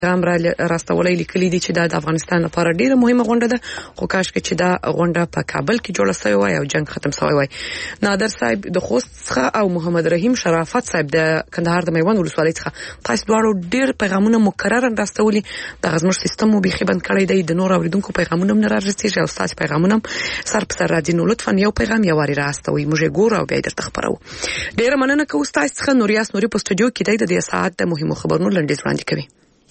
پیغام را راستولې لیکلي دي چې د افغانستان لپاره ډیره مهمه غونډه ده، خو کاش چې دا غونډه په کابل کې جوړه شوې وای او جنگ ختم شوی وای. نادر صاحب د خوست څخه او محمد رحیم شرافت صاحب د کندهار د میوند ولسوالۍ څخه تاسو دواړو ډیر پیغامونه مکرر راستولي. د غزمر سیستم مو بيخي بند کړی دی، د نور اوریدونکو پیغامونه نه راځي او تاسو پیغامونه سر په سر راځي. نو لطفا یو پیغام یو واری راستوي، موږ ګورو او بیا درته خبرو. ډیره مننه کوم تاسو څخه. نوریاس نوري په استودیو کې دی د ساعت د مهمو خبرونو لنډیز وړاندې کوي.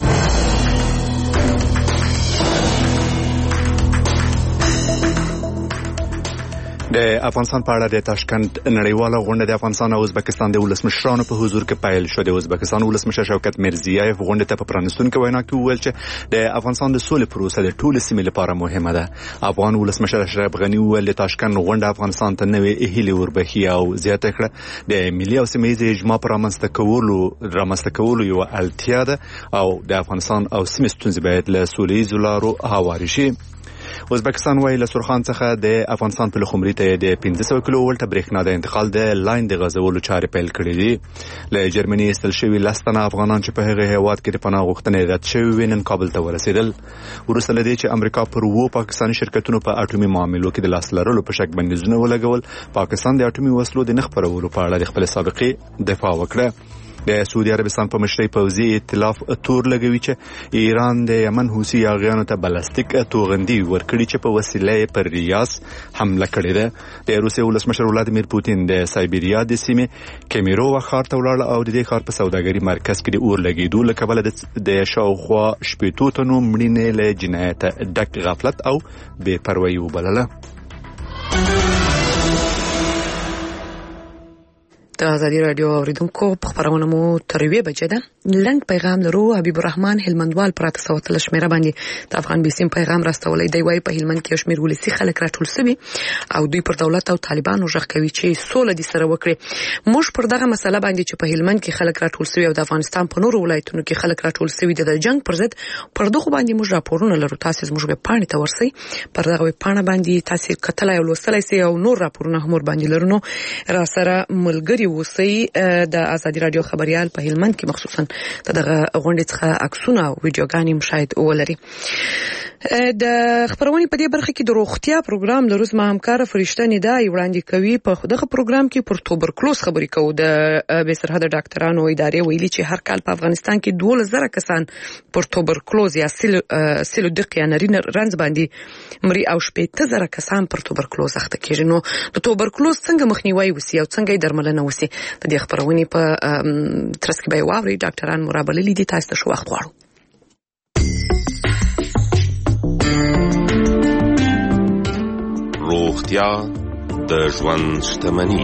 د افغانستان په اړه د تاشکند نړیواله غونډه د افغانستان او ازبکستان د ولسمشرانو په حضور کې پیل شوه. د ازبکستان ولسمشر شوکت میرزیایف غونډه ته په پرانستونکو وینا کې وویل چې د افغانستان د سولې پروسه د ټولو سیمې لپاره مهمه ده. افغان ولسمشر اشرف غنی وویل د تاشکند غونډه افغانستان ته نوې هیلې وربخي او زیاته کړه د ملي او سیمه‌ییز اجماع پر رامنځته کولو یو اړتیا ده او د افغانستان او سیمې ستونزې باید له سوله‌ییزو لارو هواري شي. ازبکستان وايي له سرخان څخه د افغانستان په لخمري ته د 1500 کیلو ولټ برېښنا د انتقال د لاین د غځولو چارې پیل کړې دي. له جرمني استل شوی لستنه افغانان چې په هغه هیواد کې د پناه غوښتنې رد شوی نن کابل ته ورسېدل. ورسره لدی چې امریکا پر وو پاکستاني شرکتونو په اټومي معاملو کې د لاس لرلو په شک بندیزونه ولګول. پاکستان د اټومي وسلو د نخ پرولو په اړه د خپل سابقې دفاع وکړه. د سعودي عربستان په مشرۍ پوځي ائتلاف تور لګوي چې ایران د یمن حوثي یاغیانو ته بلاستیک توغندي ورکړي چې په وسیله پر ریاض حمله کړې ده. د روسیې ولسمشر ولادیمیر پوتین د سایبیریا د سیمې کیمیروو ښار ته ولاړ او د دې ښار په سوداګري مرکز کې د اور لګیدو له کبله د شاوخوا 80 تنو مړینې له جنایت ډک غفلت او بې پروایي وبلله. د ازادي رادیو اوریدونکو په خبرونه مو تر وی بجې ده. لنډ پیغام لرو. حبیب الرحمن هلمندوال پراته سوتل شمیره باندې د افغان بیسیم پیغام راستولې دی. وای په هلمند کې شمیر ولسی خلک راټول سوي او دوی پر دولت او طالبانو ژغ کوي چې سوله دي سره وکړي. موږ پر دغه مسله باندې چې په هلمند کې خلک راټول سوي او د افغانستان په نورو ولایتونو کې خلک راټول سوي د جنگ پر ضد پر دغه باندې موږ راپورونه لرو. تاسو موږ په پاڼې ته ورسئ، پر دغه پاڼه باندې تاسو کتلای او لوستلای سئ او نور راپورونه هم ور باندې لرونو. را سره ملګری وسی د ازادي رادیو خبريال په هلمند کې مخصوصا دغه غونډې څخه عکسونه او ویډیوګانې مشاهد ولري. د خبرونې په دې برخه کې د روغتیا پروګرام د روز همکار فرشته ندای وړاندې کوي. په دغه پروګرام کې پر توبرکلوز خبرې کوي. د به سرحد ډاکټرانو ادارې ویلي چې هر کال په افغانستان کې 12000 کسان پر توبرکلوز یا سیلودق یا نارینه رنځ باندې مري او 18000 کسان پر توبرکلوز اخته کیږي. نو د توبرکلوز څنګه مخنیوي وسی او څنګه درملنه وسی د دې خبرونې په ترڅ کې به واوري. ډاکټران مرابللي دي. تاسو ته شو وخت غواړو. روغتیا د ژوند شتمنی.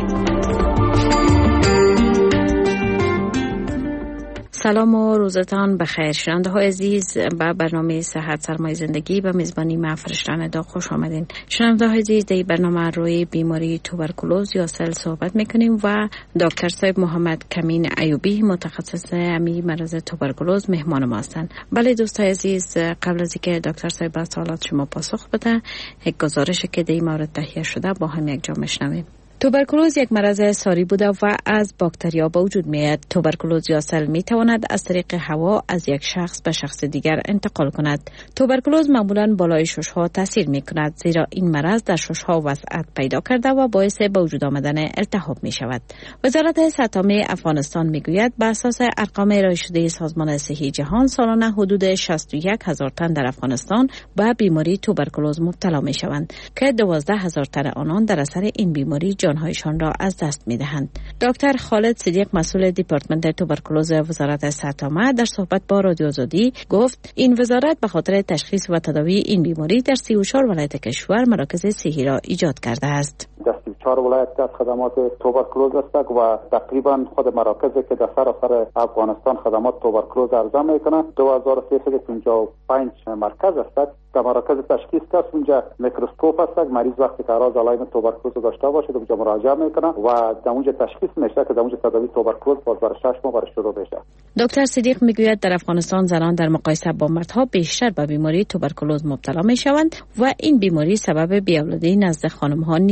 سلام و روزتان بخیر. شنونده های عزیز به برنامه صحت سرمایه زندگی به میزبانی من فرشته دا خوش آمدین. شنونده های عزیز در برنامه روی بیماری توبرکلوز یا سل صحبت میکنیم و دکتر صاحب محمد کمین ایوبی متخصص امی مرض توبرکلوز مهمان ما هستند. بله دوستان عزیز، قبل از اینکه دکتر صاحب به سوالات شما پاسخ بده، یک گزارشی که در این مورد تهیه شده با هم یک جا میشنویم. توبرکلوز یک مرض ساری بوده و از باکتریا به وجود میاد. توبرکلوز یا سل می تواند از طریق هوا از یک شخص به شخص دیگر انتقال کند. توبرکلوز معمولا بالای ششها تاثیر می کند، زیرا این مرض در ششها وسعت پیدا کرده و باعث به وجود آمدن التهاب می شود. وزارت صحت عامه افغانستان می گوید بر اساس ارقام ارائه شده سازمان صحی جهان سالانه حدود 61000 تن در افغانستان به بیماری توبرکلوز مبتلا می شوند که 12000 تن آنان در اثر این بیماری جانهایشان را از دست می‌دهند. دکتر خالد صدیق مسئول دپارتمنت توبرکلوز وزارت صحت عامه در صحبت با رادیو آزادی گفت این وزارت به خاطر تشخیص و تداوی این بیماری در 34 ولایت کشور مراکز صحی را ایجاد کرده است. در 34 ولایت از خدمات توبرکلوز است و تقریبا خود مراکزی که در سراسر افغانستان خدمات توبرکلوز ارائه می‌کنند 2355 مرکز است. در مراکز تشخیص است اونجا میکروسکوپ است، مریض وقتی که اعراض علائم توبرکلوز داشته باشه اونجا مراجعه میکنه و در اونجا تشخیص میشه که در اونجا تداوی توبرکلوز باز برای 6 ماه برای شروع بشه. دکتر صدیق میگوید در افغانستان زنان در مقایسه با مردها بیشتر به بیماری توبرکلوز مبتلا میشوند و این بیماری سبب بی‌اولادی نزد خانم‌ها نیز میگردد.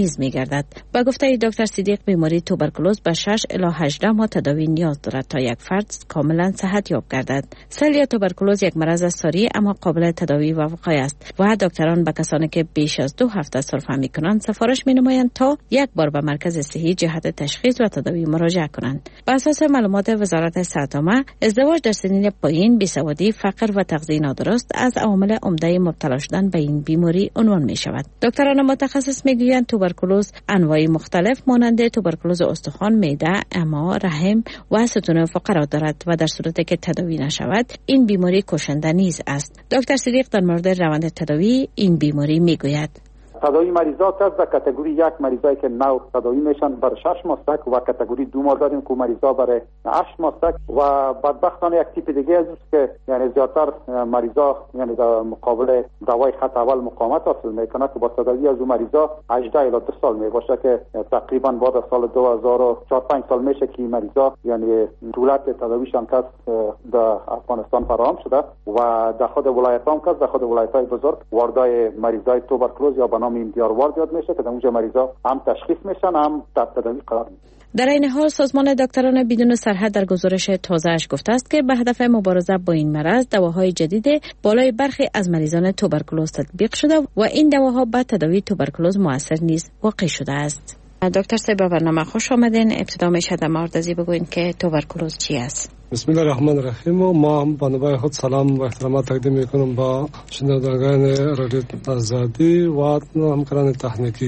گردد. با گفته دکتر صدیق بیماری توبرکولوز به 6 الی 18 ماه تداوی نیاز دارد تا یک فرد کاملا صحت یاب گردد. سل یا توبرکولوز یک مرض ساری اما قابل تداوی و وقایع است و دکتران به کسانی که بیش از 2 هفته سرفه می‌کنند سفارش می‌نمایند تا یک بار به مرکز صحی جهت تشخیص و تداوی مراجعه کنند. بر اساس معلومات وزارت صحت عامه، ازدواج در سنین پایین، بیسوادی، فقر و تغذیه نادرست از عوامل عمده مبتلا شدن به این بیماری عنوان می شود. دکتران متخصص میگویند توبرکولوز انواع مختلف مانند توبرکولوز استخوان، معده، امعا، رحم و ستون فقرات دارد و در صورتی که تداوی نشود این بیماری کشنده نیز است. دکتر صدیق در مورد روند تداوی این بیماری میگوید: تداوی مریضات است در کاتگوری 1 مریضایی که نو تداوی میشن بر 6 ماه و کاتگوری 2 ما داریم که مریضا برای 8 ماه و بدبختانه یک تیپ دیگه است که یعنی زیاتر مریضا یعنی در مقابل دوای خط اول مقاومت حاصل میکنه که با تداوی از اون مریضا 18 الی 2 سال میباشه که تقریبا بعد از سال 2004 5 سال میشه که مریضا یعنی دولت تداویشان کس در افغانستان فراهم شده و در خود ولایت هم کس در خود ولایت‌های بزرگ واردای مریضای توبرکولوز یا نام امتیار وارد یاد میشه که در اونجا مریضا هم تشخیص میشن هم تحت تداوی قرار میگیرن. در این حال سازمان دکتران بدون سرحد در گزارش تازه‌اش گفته است که به هدف مبارزه با این مرض دواهای جدید بالای برخی از مریضان توبرکولوز تطبیق شده و این دواها به تداوی توبرکولوز مؤثر نیز واقع شده است. دکتر صاحب به برنامه خوش آمدین. ابتدا میشه در مورد ازی بگوین که توبرکولوز چی است؟ بسم الله الرحمن الرحیم. ما هم به نوبه خود سلام و احترامات تقدیم میکنم با شنوندگان رادیو آزادی و همکاران تکنیکی.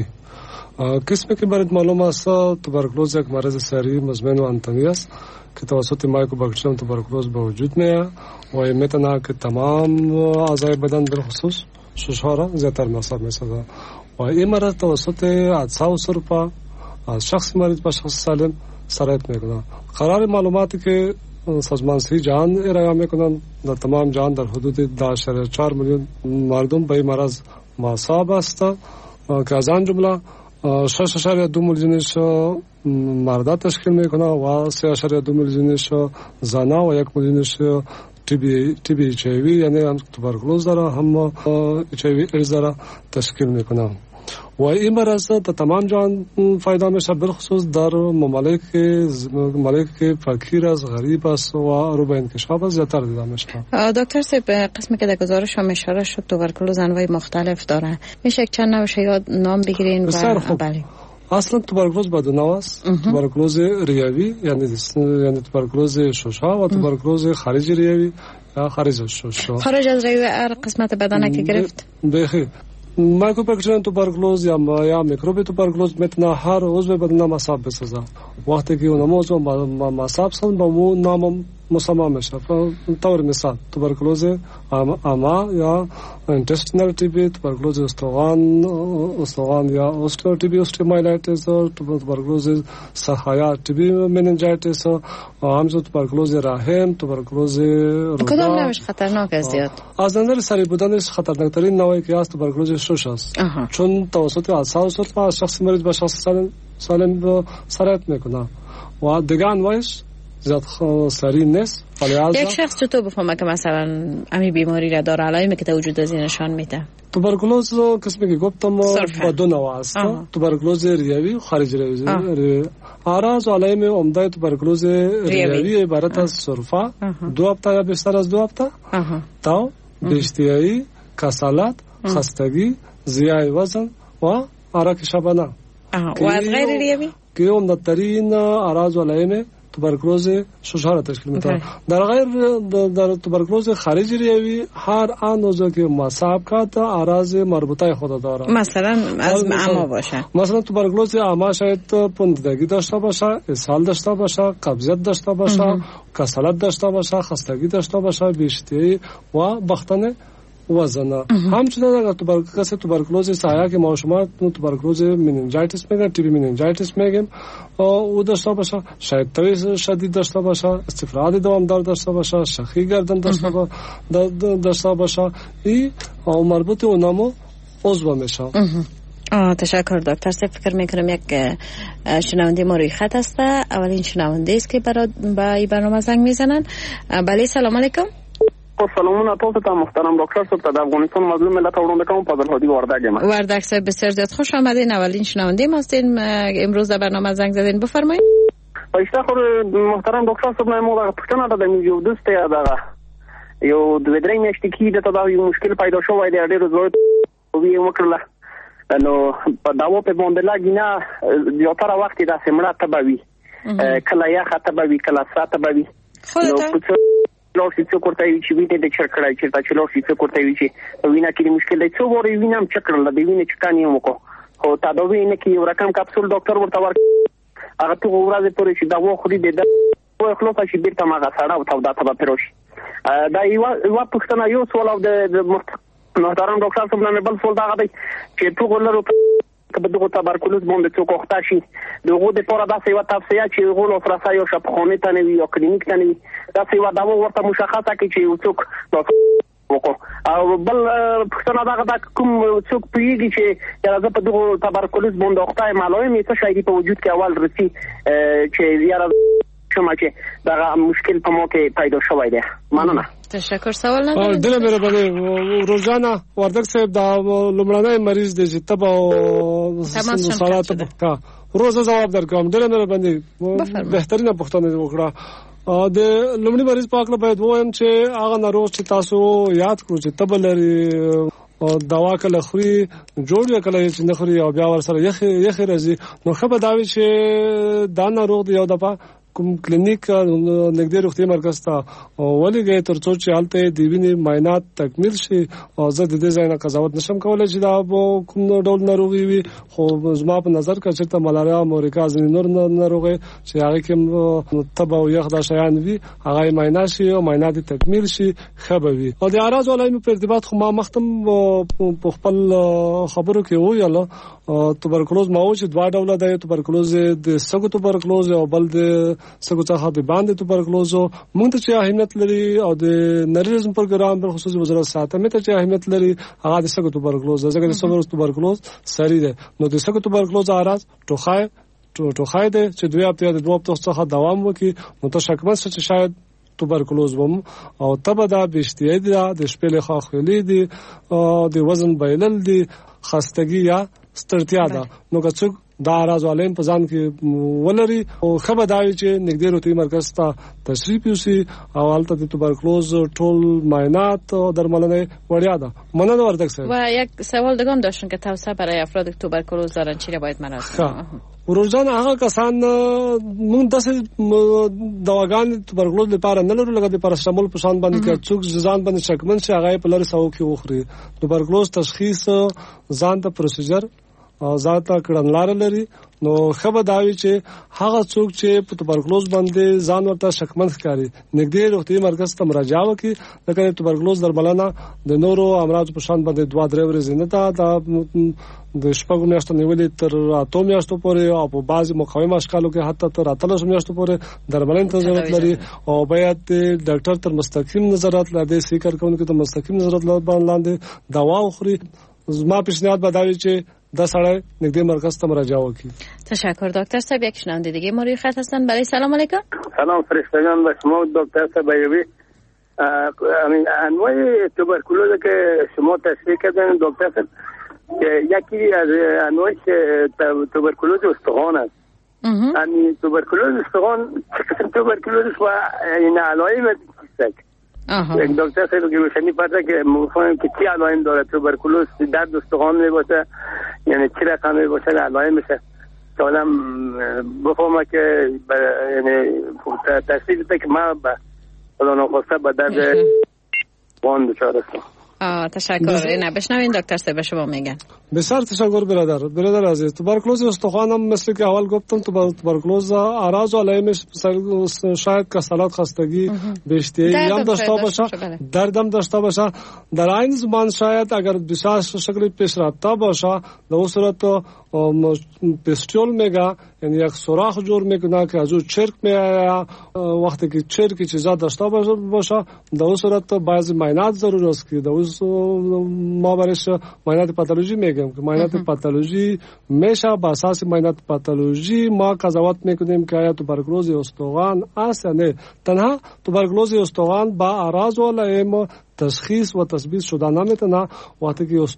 قسمی که برات معلوم است توبرکولوز یک مرض سری مزمن و انتنی است که توسط مایکوباکتریوم توبرکولوز به وجود میاد و میتونه که تمام اعضای بدن در خصوص ششها را زیادتر مصاب میسازه و این مرض توسط عدسه و سرفه از شخص مریض به شخص سالم سرایت میکنه. قرار معلوماتی که سازمان صحت جهان ارائه میکنند در تمام جهان در حدود 10.4 میلیون مردم به این مرض مصاب است که از آن جمله 6.2 میلیونش مردا تشکیل میکنه و 3.2 میلیونش زنا و 1 میلیونش TB HIV یعنی توبرکولوز داره هم HIV ایدز داره تشکیل میکنه و این مرض در تمام جهان پیدا میشه بالخصوص در ممالک فقیر است، غریب است و رو به انکشاف است زیادتر دیده میشه. دکتر صاحب قسمی که در گزارش هم اشاره شد توبرکولوز انواع مختلف داره، میشه چند نوعش یاد نام بگیرین؟ بله. اصلا توبرکولوز با دو نوع است. توبرکولوز ریوی یعنی توبرکولوز شوشا و توبرکولوز خارج ریوی یا خارج شوشا. خارج از ریوی هر قسمت بدن که گرفت؟ بخیر. مایکوباکتریوم توبرکولوز یا میکروب توبرکولوز میتونه هر عضو بدن مصاب بسازه. وقتی که اون عضو مصاب شد با اون نام مسمى میشه. طور مثال توبرکولوز اما یا intestinal TB، توبرکولوز استخوان یا اوستیو TB اوستیومایلایتیس، توبرکولوز سحایا TB مننجایتیس و همچنین توبرکولوز رحم، توبرکولوز کدام نوعش خطرناک است زیاد؟ از نظر سری بودنش خطرناکترین نوعی که است توبرکولوز شوش است، چون توسط عدسه و سرفه از شخص مریض به شخص سالم سرایت میکنه و دیگه انواعش زیاد سریع نیست. یک شخص چطور بفهمه که مثلا امی بیماری را داره؟ علائمی که تا وجود از این نشان میده؟ توبرکولوز قسمی که گفتم با دو نوع است. توبرکولوز ریوی و خارج ریوی. اعراض و علائم عمده توبرکولوز ریوی عبارت از سرفه 2 هفته یا بیشتر از 2 هفته، تاو، بیشتیایی، کسالت، خستگی، زیای وزن و عرق شبانه. و از غیر ریوی که عمده ترین اعراض و علائم توبرکولوز شوشا را تشکیل میده. در توبرکولوز خارج ریوی هر آن عضو که مصاب کرده اعراض مربوطه خود داره. مثلا از اما باشه، مثلا توبرکولوز اما شاید پوندگی داشته باشه، اسهال داشته باشه، قبضیت داشته باشه، کسالت داشته باشه، خستگی داشته باشه، بیشتری و باختن وزن. همچنین اگر توبرکولوز سایه که ما شما توبرکولوز مننجایتیس میگیم، TB مننجایتیس میگیم، او داشته باشه، شاید توی شدید داشته باشه، استفراغ دوامدار داشته باشه، شخی گردن داشته باشه، این مربوط اونامو عضو میشه. تشکر دکتر صاحب. فکر میکنم یک شنونده ما روی خط است. اولین شنونده است که برای برنامه زنگ میزنن. بله سلام علیکم. سلامونه تاسو ته محترم ډاکټر صاحب ته د افغانستان مظلوم ملت وړاندې کوم فضل هادی وردک یم. وردک صاحب بسیار زیاد خوش آمدین. اولین شنونده ما هستین امروز در برنامه زنگ زدین، بفرمایید. پښتا خو محترم ډاکټر صاحب نه مو پښتنه ده د یو دوست دغه یو د درې میاشتې کې د تداوی یو مشکل پیدا شوی دی، ډېر زړه وی وکړه نو په داو په باندې لاګینا یو تر وخت د سمړه تبوي کله یا خطبوي کله ساتبوي نو لو چې کوته وی چې وینې د چرکړای چې لو چې کوته وی چې وینا کې مشکل دی څو ور وینم چکرل د وینې چکانې مو خو تداوی نه کې یو رقم کپسول ډاکټر ورته ور هغه ته ورځ پورې چې دا و خوري د خلاص شي بیرته ماغه ساړه او تودا ته پروش دا یو پښتنه یو سوال او د محترم ډاکټر صاحب نه بل سوال دا غدي چې ټول لرو په دغه تبرکلوز باندې څوک وخته شي دغه د پوره داسې یو تفصیل چې غول او فرصه یو شپخونه ته نوي او کلینیک ته نوي داسې یو دا ورته مشخصه کوي چې څوک او بل پښتنه دا کوم څوک پیږي چې یاره په دغه تبرکلوز باندې وخته معلومه څه شي په وجود کې اول رسی چې یاره شما چې دا مشکل په مو کې پیدا شوی دی. مننه. تشکر. سوال ندارم. دل مهرباني روزانه وردک صاحب دا لمړنۍ مریض دی چې تبه او سالات په روزه جواب درکوم. دل مهرباني بهترینه پښتنه وکړه. د لمړنۍ مریض په اړه باید وایم چې هغه ناروغ چې تاسو یاد کړو چې تبه لري او دوا کله خوري جوړ کله چې نه خوري او بیا ور سره یخ راځي نو خبر داوي چې دا ناروغ دی یو دفعه کوم کلینیک نږدې روغتي مرکز ته ولګي ترڅو چې حالت دی ویني معاینات تکمیل شي او زه د دې ځای نه قضاوت نشم کولای چې دا کوم ډول ناروغي وي خو زما په نظر کې چې ملاریا مورکا ځینې نور ناروغي چې هغه کې تبه او یخ دا شیان وي هغه معاینه شي او معاینات تکمیل شي خبوي او د اعراض علایم په ارتباط خو ما مختم په خپل خبرو کې ویاله توبرکلوز ما و چې دوه ډول دی توبرکلوز د سګو توبرکلوز او بل د سګو څخه د باندې توبرکلوز موږ ته چې اهمیت لري او د نریزم پروګرام پر خصوصي وزارت ساتمه ته چې اهمیت لري هغه د سګو توبرکلوز ځکه د سګو توبرکلوز سری ده نو د سګو توبرکلوز اعراض ټوخای ده چې دوه هفته د دوه هفتو څخه دوام وکړي نو ته شکمن چې شاید توبرکلوز وم او تبه دا بشتي دي د شپېلې خاخلي دي د وزن بایلل دي خستګي یا ستړتیا ده نو که څوک دا اعراض علیم په ځان کې ولري او خبر داوي چې نږدې روغتي مرکز ته تشریف یوسي او حالت د توبرکلوز ټول معاینات او درملنه وړیا ده. مننه وردک صاحب. و یک سوال دیگه هم داشتن که توصیه برای افراد توبرکلوز دارن چی را باید مراجعه کنن؟ روزانه هغه کسان مونږ داسې دواګان توبرکلوز لپاره نه لرو لکه د پاراسټامول په شان باندې کې څوک ځان باندې شکمن شي هغه په لری ساو کې وخوري. توبرکلوز تشخیص ځان ته پروسیجر او ذاته کړنلار لري نو خبر داوي چې هغه څوک چې په توبرکلوز باندې ځان ورته شکمن ښکاري نږدې روغتي مرکز ته مراجعه وکړي لکه توبرکلوز درملنه د نورو امراض په شان باندې 2-3 ورځې نه دا د شپږو میاشتو نیولې تر 8 میاشتو پورې او په بعضي مقاوم اشکالو کې حتی تر 13 میاشتو پورې درملنه ته ضرورت لري او باید ډاکټر تر مستقیم نظارت لاندې سیکر کوونکو ته مستقیم نظارت لاندې دوا وخوري. زما پیشنهاد بداوی چې دا سړی نږدې مرکز ته مراجعه وکړي. تشکر دکتر صاحب. یک شنونده دیگه ما روی خط هستن. برای سلام علیکم. سلام فرشتگان به شما دکتر صاحب ایوبی. انواع توبرکلوز که شما تشریح کردن دکتر صاحب یکی از انواع توبرکلوز استخوان است. همین توبرکلوز استخوان قسم توبرکلوز و این علائم است. دکتر صاحب که روشنی پرده که مفهوم که چی علائم داره توبرکلوز درد استخوان می باشه یعنی چی رقم می باشه علائمش حالا بفهمه که یعنی تشخیص بده که ما خدا ناخواسته به درد وان دچار هستم. تشکر. نه بشنوین دکتر صاحب شما میگن. بسیار تشکر برادر عزیز. توبرکلوز استخوان هم مثل که اول گفتم توبرکلوز اعراض و علائمش شاید کسالت خستگی بیشتری هم داشته باشه درد هم داشته باشه در این زمان شاید اگر بسیار شکلی پیش رفته باشه در اون صورت پستول میگه یعنی یک سوراخ جور میکنه که از او چرک میآید. وقتی که چرکی چیزا داشته باشه در اون صورت بعضی معاینات ضرور است که در اون ما برش معاینات پاتولوژی میگیم که معاینات پاتولوژی میشه. با اساس معاینات پاتولوژی ما قضاوت میکنیم که آیا توبرکلوز استخوان است یا نه. تنها توبرکلوز استخوان با اعراض و علائم تشخیص و تثبیت شده نمیتونه. وقتی که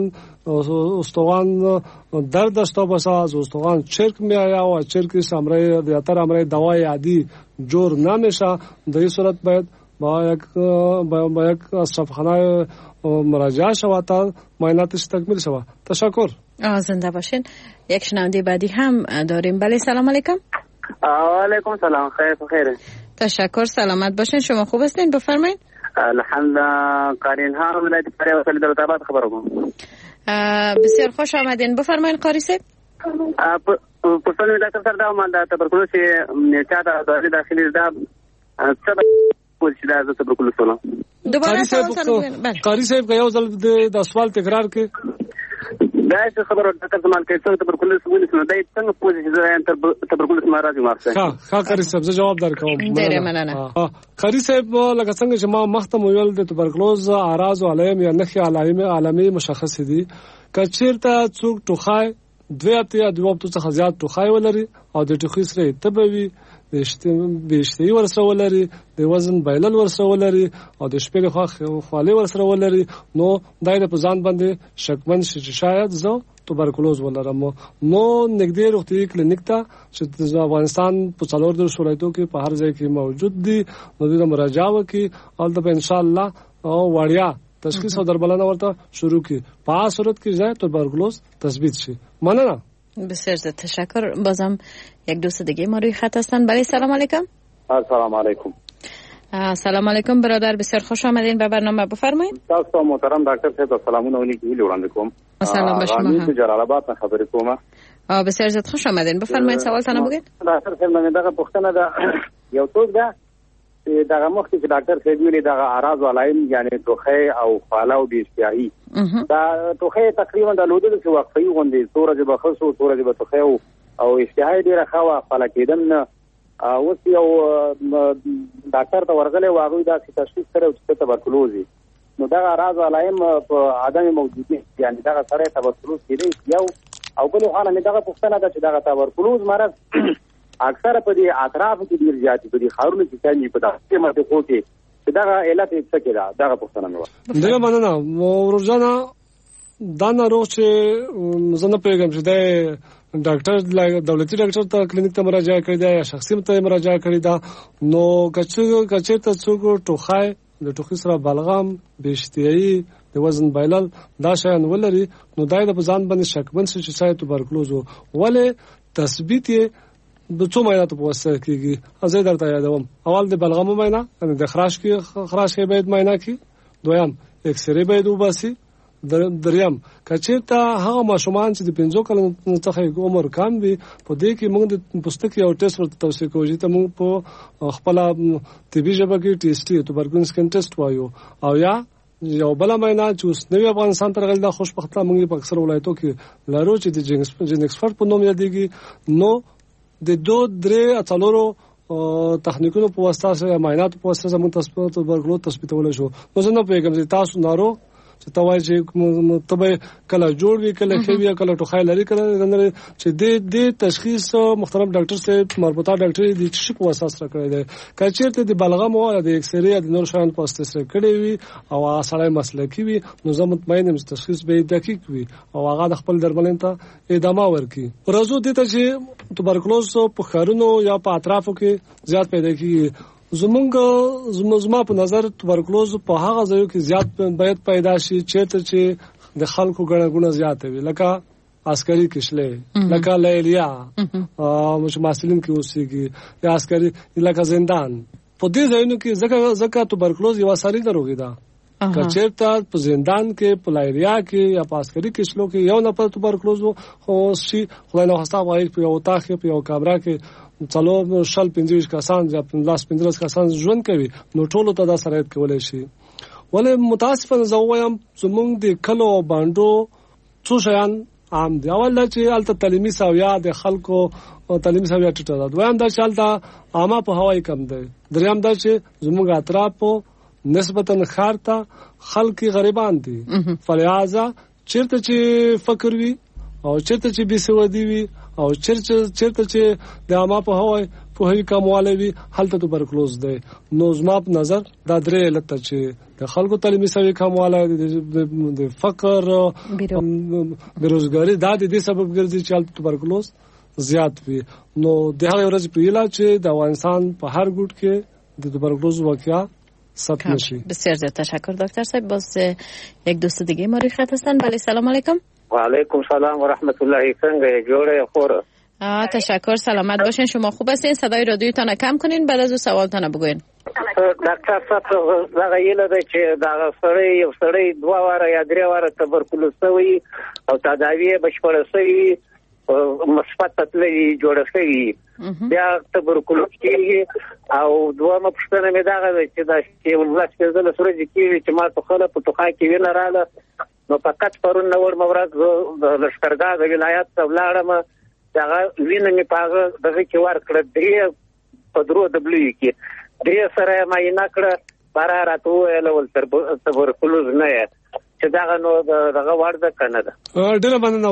استخوان درد داشته باشه، از استخوان چرک میآید و چرکش امرای دوای عادی جور نمیشه، در این صورت باید با یک صفحانه مراجعه شود تا معایناتش تکمیل شود. تشکر. زنده باشین. یک شنونده بعدی هم داریم. بله سلام علیکم. علیکم سلام. خیر. تشکر. سلامت باشین. شما خوب هستین؟ بفرمایید. الحمدلله. قارین ها ولایت فاریاب وصل دولت خبر کوم. بسیار خوش آمدین. بفرمایید قاری صاحب. پښتون ډاکټر سره دا مال د تبرکلوز چا د دورې داخلي دا څه پوزیشن د تبرکلوز سره دوباره سوال قاری صاحب یو ځل د سوال تکرار کړئ. دا څه خبره ډاکټر زمان کې څنګه تبرکلوز ونیسنه دای څنګه پوزیشن تبرکلوز ما راځي مافه. قاری صاحب زه جواب درکوم. ډیره مننه. قاری صاحب لکه څنګه چې ما مخته ویل د تبرکلوز اعراض او علائم یا نښې علامې مشخص دي. کچیرته څوک ټوخای 2 هفته څخه زیات ټوخای ولري او د ټوخي سره تبوي بهشتي ورسره ولري، د وزن بایلل ورسره ولري او د شپې خالي ورسره ولري، نو دای د ځان باندې شکمن شي چې شاید زه توبرکلوز ولرم. نو نږدې روغتي کلینیک ته چې د افغانستان په څلور د ولایتونو کې په هر ځای کې موجود دي، نو د مراجعه وکي او د ان شاء الله او وړیا تشخیص او درملنه ورته شروع کی. په صورت کې ځای توبرکلوز تثبیت شي. مننه. بسیار زیاد تشکر. بازم یک دوست دیگه ما روی خط هستن. بله سلام علیکم. سلام علیکم. سلام علیکم برادر. بسیار خوش آمدین به برنامه. بفرمایید. تاسو محترم ډاکټر صاحب سلامونه علیکم وړاندې کوم. سلام به شما. من جلال آباد څخه خبرې کوم. بسیار زیاد خوش آمدین. بفرمایید سوال تنه بگید. ډاکټر صاحب من دغه پوښتنه ده یو څوک ده چې دغه مخکې چې ډاکټر صاحب ویلي دغه اعراض او علائم یعنی ټوخی او خواله او بیاشتهایی دا ټوخی تقریبا د لودلو چې وقفي غوندي سورج به خصو سورج به ټوخی او اشتهایی ډیره خوا خپل کېدم نه. اوس یو ډاکټر ته ورغلی واغوي دا چې تشخیص کړو چې تبرکلوز نو دغه اعراض او علائم په عدم موجودي یعنی دغه سره تبرکلوز کېدی یو او بل حاله نه دغه پوښتنه ده چې دغه تبرکلوز مرض اکثر په دې اطراف کې ډیر زیات په دې خارونو کې ځای په داسې منطقو کې چې دغه علت څه کې ده دغه پوښتنه مې وکړه. دغه مننه ورځنه دا ناروغ چې زنه پیغام چې د ډاکټر دولتي ډاکټر ته کلینیک ته مراجعه کړې ده یا شخصي ته مراجعه کړې ده، نو کچې ته څوک ټوخای د ټوخي سره بلغم بیاشتهایی د وزن بایلل دا شیان ولري، نو دای د ځان باندې شکمن شي چې شاید توبرکلوز ولې تثبیت د څو معایناتو په واسطه کېږي. زه درته یادوم اول د بلغم معاینه یعنی د خراش کې باید معاینه کی، دویم ایکس ری باید وباسي، دریم کچېرته هغه ماشومان چې د 5 کلونو څخه عمر کم وي په دې کې موږ د پوستکي او ټیسټ ورته توصیه کوو چې موږ په خپل طبي ژبه کې ټیسټ توبرکلوز سکن ټیسټ وایو او یا یو بل معاینه چې اوس نوی افغانستان تر غل د خوشبخته موږ په اکثر ولایتو کې لارو چې د جین ایکسپرت په نوم یادېږي، نو د 2-3 اتلورو تخنیکونو په واسطه سره معاینات په واسطه زموږ تثبیت توبرکلوز تثبیتول شو. نو زه نه پیغام چې تاسو نارو چې توای چې تبه کله جوړ وی کله خوي کله ټوخای لري کله چې د تشخیص محترم ډاکټر صاحب مربوطه ډاکټر د چی په اساس را کړی دی. کچېرته د بلغم او د ایکس ری د نور شان په اساس را کړی وي او اصلي مسلکی وي، نو زه مطمئن یم چې تشخیص به دقیق وي او هغه د خپل درملنې ته ادامه ورکړي. ورځو د ته چې توبرکلوز په خارونو یا په اطرافو کې زیات پیدا کیږي. زما په نظر توبرکلوز په هغه ځایو کې زیات باید پیدا شي چې د خلکو ګڼه زیات وي، لکه عسکري کشله، لکه لیلیا مش مسلمان کې اوسېږي یا عسکري لکه زندان. په دې ځایونو کې ځکه توبرکلوز یو ساري ناروغي ده. کچېرته په زندان کې په لیلیا کې یا په عسکري کشلو کې یو نفر توبرکلوز خو شي خدای نه خواسته وایي په یو تاخ په یو کابرا کې څلور شل 25 کسان یا 15 کسان ژوند کوي، نو ټولو ته دا سره کولای شي. ولې متاسفانه زه وایم زمونږ د کلو باندې څو شیان عام دي. اول دا چې الته تعلیمي سویا د خلکو تعلیمي سویا ټیټه ده. دویم دا چې الته عامه په هواي کم ده. دریم دا چې زموږ اطراف نسبتا خارته خلک غریبان دي. فلهذا چیرته چې فقر وي او چیرته چې بيسوادي وي او چیرته چې د عامه په هواي په هي کمواله وي هلته توبرکلوز ده. نو زما په نظر دا درې علت چې د خلکو تعلیمي سوي کمواله د فقر بیروزګاری دا د دې سبب ګرځي چې هلته توبرکلوز زیات وي. نو د هغه ورځ په علاج چې د افغانستان په هر ګوټ کې د توبرکلوز واقعا ثبت نشي. بسیار زیاد تشکر دکتر صاحب. باز یک دوست دیگه ما روی خط هستن. بله سلام علیکم. و علیکم سلام و رحمت الله. څنګه جوړه خوره؟ تشکر سلامت باشین. شما خوب هستین؟ صدای رادیوتان کم کنین بعد از او سوالتان بگوین. ډاکټر صاحب دا یله ده چې دا سړی 2 واره یا 3 واره توبرکلوز وي او تداوی بشپړه شوی مثبت تطلي جوړه شوی بیا توبرکلوز کیږي. او دوه پښتنه مې دا چې دا چې ولس په ځل سره کیږي چې ما په خله په توخا کې وینه رااله. نو فقط پرون نور مورد د لشکرګاه د ولایت ته ولاړم. دا وینه مې پاغه دغه کې ورکړه 3 په درو دبلې کې 3 سره ما یې نکړه بارا راتو ول توبرکلوز نه چې دا نو دغه ورده کنه ده. ډېر باندې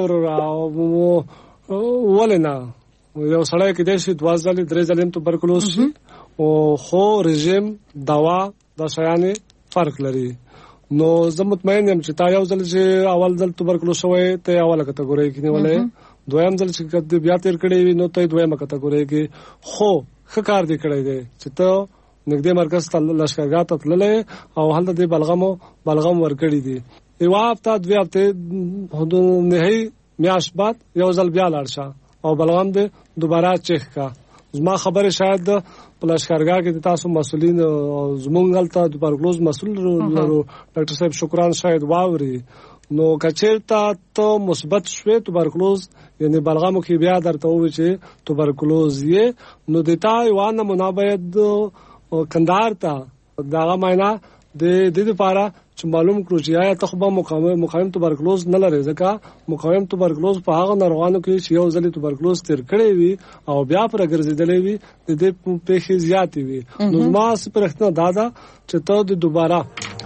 نور ولنا یو سړی کې د شي 12 3 ځلې توبرکلوز شي او خو رژیم دوا د شیانه فرق لري. نو زه مطمئن یم چې تا یو ځل چې اول ځل توبرکلوز شوی ته اوله کټګوري کې نیولې. دویم ځل چې کده بیا تیر کړی وي نو ته دویمه کټګوري کې خو خکار دی کړی دی چې ته نګدې مرکز ته لشکرګاه ته تللې او هلته د بلغم ورکړی دی. یو هفته 2 هفته حدود نه میاش بعد یو ځل بیا لاړ شه او بلغم دې دوباره چیک کا. زما خبره شاید په لشکرګاه کې تاسو مسولین زمونږ هلته د توبرکلوز مسول لرو ډاکټر صاحب شکران شاید واوري. نو کچیرته ته مثبت شوه توبرکلوز یعنی بلغمو کې بیا درته وې چې توبرکلوز یې نو د تا یو نمونه باید کندهار ته داغه معنا د دې لپاره چې معلوم کړو چې آیا ته خو به مقاوم توبرکلوز نه لري. ځکه مقاوم توبرکلوز په هغه ناروغانو کې چې یو ځل توبرکلوز تیر کړی وي او بیا پر ګرځیدلې وي د دې پیښې زیاتې وي. نو ما سپارښتنه دادا چې ته د دوباره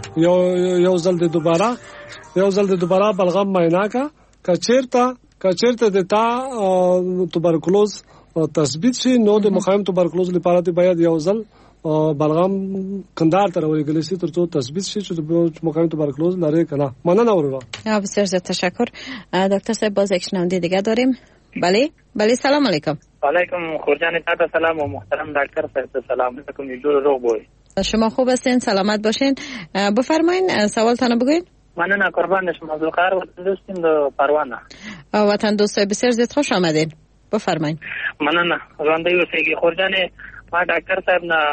یو ځل د دوباره بلغم معاینه کا کچیرته د تا توبرکلوز تثبیت شي نو د مقاوم توبرکلوز لپاره باید یو ځل بلغم کندهار ته ورغلی شي ترڅو تثبیت شي چې مقاوم توبرکلوز لري کنه. مننه اورا. بسیار زیاد تشکر. دکتر صاحب باز یک شنونده دیگه داریم. بله سلام علیکم. علیکم خورجان تاتا سلام و محترم دکتر صاحب سلام علیکم. جور روغ بوی. شما خوب هستین؟ سلامت باشین. بفرمایین سوالتان بگوین. مننه قربان شما. عبدالقاهر وطن دوستیم د پروانه. وطن دوست بسیار زیاد خوش آمدین. بفرمایین. مننه. ژوندۍ اوسئ خورجان. ما ډاکټر صاحب نه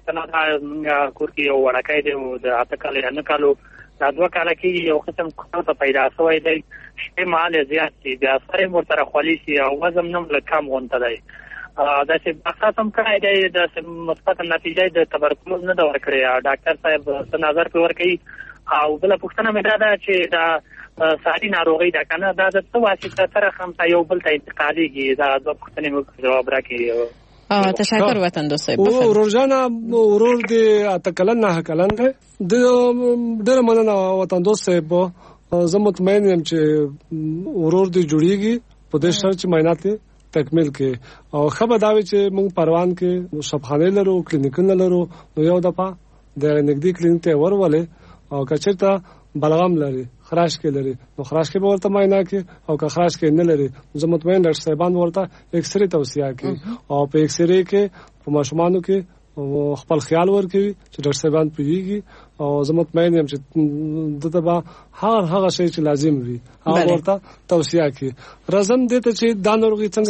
څنګه کور کې یو وړکای دی د اته کال نه کالو دا 2 کال کې یو قسم څه پیدا شوی دی چې مال زیات دي د اثر مرتره خولي سي او وزن نم لکم غونته دی. دا چې بحثم کړی دی د مثبت نتیجه د توبرکلوز نه دا ورکړی. ډاکټر صاحب څه نظر په ورکړي او بل پوښتنه مې دا چې دا ساري ناروغي دا کنه دا د څه واسطه سره هم یو بل ته انتقاليږي. دا د پوښتنې مو جواب راکړي. تشکر وطن دوست صاحب. ورور جانا ورور دې اتکلن نه کلن ده د ډېر مننه وطن دوست صاحب. زه مطمئن یم چې ورور دې جوړیږي په دې شرط چې معاینات تکمیل کې او خبر دا وي چې موږ پروان کې شفاخانه لرو کلینیکونه لرو نو یو دفعه د نګدي کلینیک ته ورولې او کچته بلغم لري خراش کې لري نو خراش کې به ورته معاینه کې او که خراش کې نه لري زه مطمئن ډاکټر صاحبان ورته ایکس ری توصیه کوي او په ایکس ری کې په ماشومانو کې خپل خیال ورکوي چې ډاکټر صاحبان پیږي او زه مطمئن یم چې دته به هغه شی چې لازم وي هغه ورته توصیه کوي. رزم دې ته چې دا ناروغي څنګه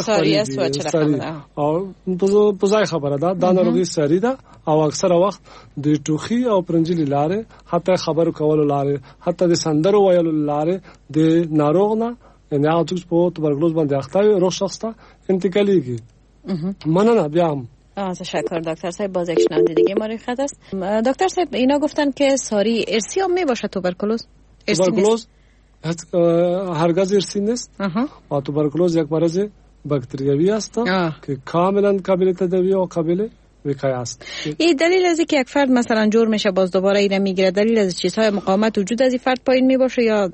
خوري او په ځای خبره ده دا ناروغي ساري ده او اکثره وخت د ټوخي او پرنجلي لارې حتی خبرو کولو لارې حتی د سندرو ویلو لارې د ناروغ نه یعنی هغه څوک په توبرکلوز باندې اخته وي روغ شخص ته انتقالیږي. مننه بیا هم. تشکر دکتر صاحب. باز یک شنونده دیگه ما روی خط است. دکتر صاحب اینا گفتن که ساری ارثی هم می باشه توبرکلوز؟ هرگز ارثی نیست و توبرکلوز یک مرض باکتریوی است که کاملا قابل تداوی و قابل وقایه است. این دلیل از که یک فرد مثلا جور میشه باز دوباره اینا میگیره، دلیل از چیزهای مقاومت وجود از این فرد پایین میباشه یا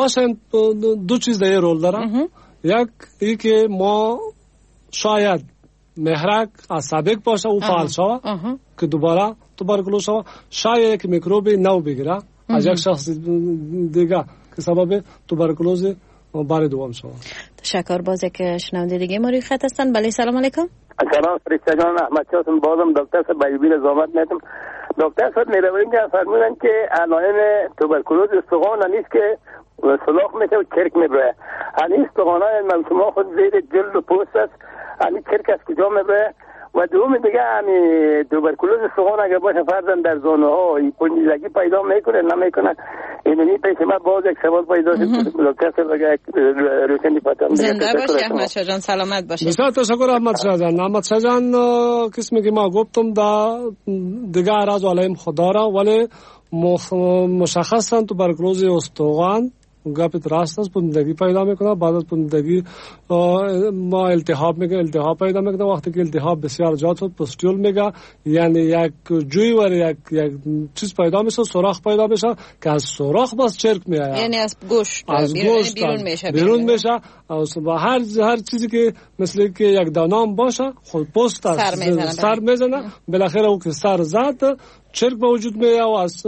دو چیز در رول داره. یک ای که ما شاید محرک سابق باشه و فعال شوه که دوباره توبرکلوز شوه، شاید یک میکروب نو بگیره از یک شخص دیگه که سبب توبرکلوز بار دوم شوه. تشکر. باز یک شنونده دیگه ما روی خط هستن. بله سلام علیکم. سلام فرشته جان، احمد شاه بازم دکتر صاحب بیبی زحمت میتم. دکتر صاحب میروین که فرمودن که علائم توبرکلوز استخوان نیست که سلاخ میشه و چرک میبره. این استخوان‌های شما خود زیر جلد و پوست است. این چرک از کجا میبره؟ و دوم دیگه همین توبرکلوز استخوان اگر باشه فرضاً در زانو ها پنجیزگی پیدا میکنه نمیکنه. اینی پیش من باز یک سوال پیدا شد. دکتر صاحب اگر روشنی پاتم. زنده باشی احمد شاه جان، سلامت باشی. بسیار تشکر احمد شاه جان. احمد شاه جان قسمی که ما گفتم دا دیگه اعراض علائم خدا را ولی مشخصاً توبرکلوز استخوان گپت راست است، پوندگی پیدا میکنه. بعد از پوندگی ما التهاب پیدا میکنه. وقتی که التهاب بسیار زیاد شد پوستیول میگه، یعنی یک جوی و یک چیز پیدا میشه، سوراخ پیدا میشه که از سوراخ باز چرک میاد، یعنی از گوشت بیرون میشه و هر چیزی که مثل که یک دانام باشه خود پوست سر میزنه بالاخره او که سر زد چرک به وجود میاد و از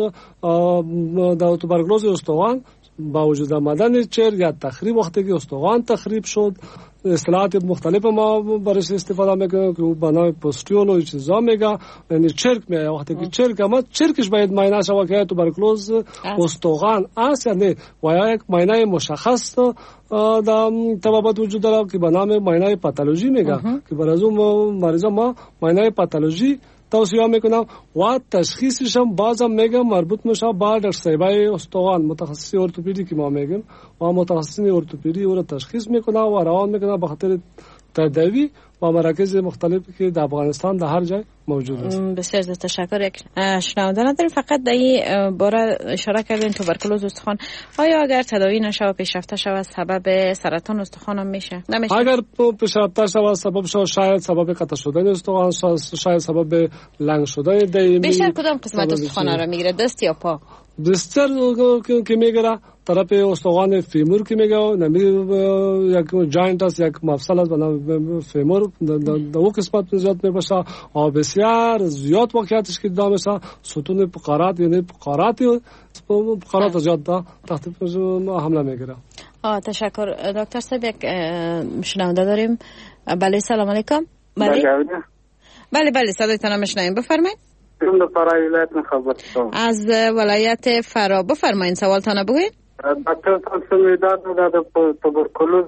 توبرکلوز استخوان با وجود آمدن چرک یا تخریب، وقتی که استخوان تخریب شد اصطلاحات مختلف ما برش استفاده میکنیم که او بنای پوستیول و چیزا میگه، یعنی چرک میاد. وقتی که چرک اما چرکش باید معاینه شود که توبرکلوز استخوان است یا نه و یک معاینه مشخص در طبابت وجود داره که به نام معاینه پاتولوژی میگه که برای اون مریضا ما معاینه پاتولوژی توصیه میکنم و تشخیصش هم بازم میگم مربوط میشه با در صیبه استخوان متخصص ارتوپدی که ما میگیم و متخصصین ارتوپدی او را تشخیص میکنه و روان میکنه به خاطر تداوی و مراکز مختلفی که در افغانستان در هر جای موجود است. بسیار تشکر. یک شنونده نداریم، فقط در این باره اشاره کردین توبرکلوز استخوان آیا اگر تداوی نشه و پیشرفته شود سبب سرطان استخوان هم میشه؟ نمیشه. اگر پیشرفته شود سبب شود شاید سبب قطع شدن استخوان، شاید سبب لنگ شدن دیم. بیشتر کدام قسمت استخوان را میگیره، دست یا پا؟ دستر که میگیره طرف استخوان فیمور که میگه یک جاینت است، یک مفصل است به نام فیمور، در اون قسمت زیاد میباشه و بسیار زیاد واقعیتش که دام میشه ستون فقرات، یعنی فقرات زیاد تحت حمله میگیره. تشکر. دکتر صاحب یک شنونده داریم. بله سلام علیکم. بله صدایتان رو میشنویم، بفرمایید. از ولایت فرا بفرمایید سوالتان بگویید. دکتر صاحب دا توبرکلوز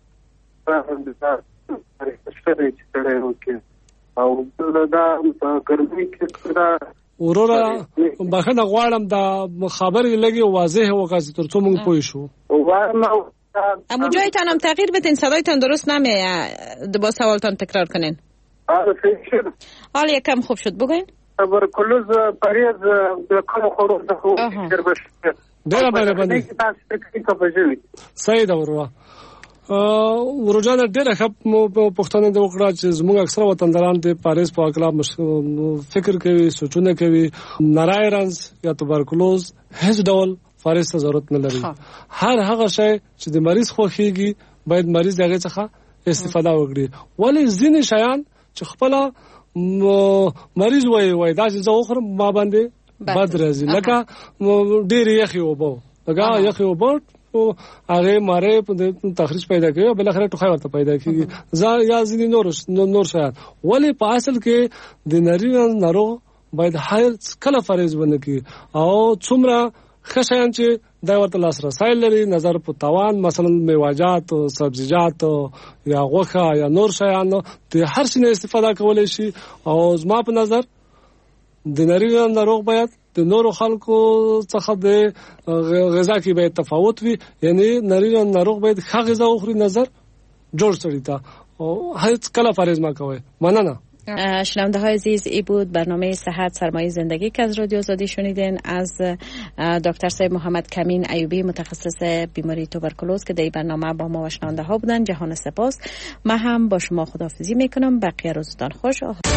او دا ګرمي کې دا ورورا بخنه غواړم دا خبرې لګي واضح وکړئ ترڅو موږ پوه شو. اما جایتان هم تغییر بدین، صدایتان درست نمیاد، با سوالتان تکرار کنین. حال یکم خوب شد، بگوین. توبرکلوز پریز کم خورو ډیره باندې صحیح ده ورو ورجان ډیره خپ پښتنه د وکړه چې زموږ اکثره وطنداران د پاریس په اړه فکر کوي، سوچونه کوي. نارایرنز یا توبرکلوز هیڅ ډول فاریس ته ضرورت نه لري. هر هغه شی چې د مریض خوښیږي باید مریض هغه څخه استفاده وکړي. ولی ځینې شیان چې خپل مریض وای دا چې زه وخورم ما باندې بد راځي، لکه ډېر یخي وبو لکه یخي وبو هغه ماره په تخریش پیدا کوي، بل اخر ټوخی ورته پیدا کیږي یا ځینې نور شیان. ولی په اصل کې د ناروغ باید هر کله فریض ونه کی او څومره خشایان چې دا ورته لاسرسی لري نظر په توان، مثلا میوه‌جات او سبزیجات یا غوښه یا نور شیان د هر څه استفاده کولای شي. او زما په نظر د ناروغ باید د نورو خلکو څخه د غذا کې باید تفاوت وي، یعنی ناروغ باید ښه غذا وخوري، نظر جوړ سړی ته او هیڅ کله فریض ما کوي. مننه. شنونده های عزیز، ای بود برنامه صحت سرمایه زندگی که از رادیو آزادی شنیدین از دکتر صاحب محمد کمین ایوبی، متخصص بیماری توبرکولوز که در برنامه با ما و شنونده ها بودن. جهان سپاس. من هم با شما خداحافظی میکنم. بقیه روزتان خوش.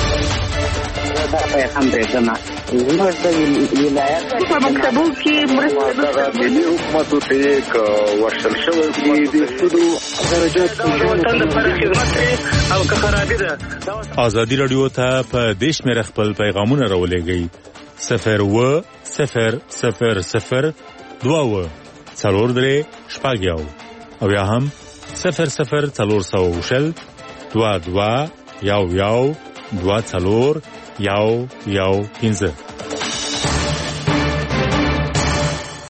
آزادی رادیو ته په دیش مې خپل پیغامونه راولېږئ 01000 څلور شپږ یو او یا هم 00400 22 11 24 115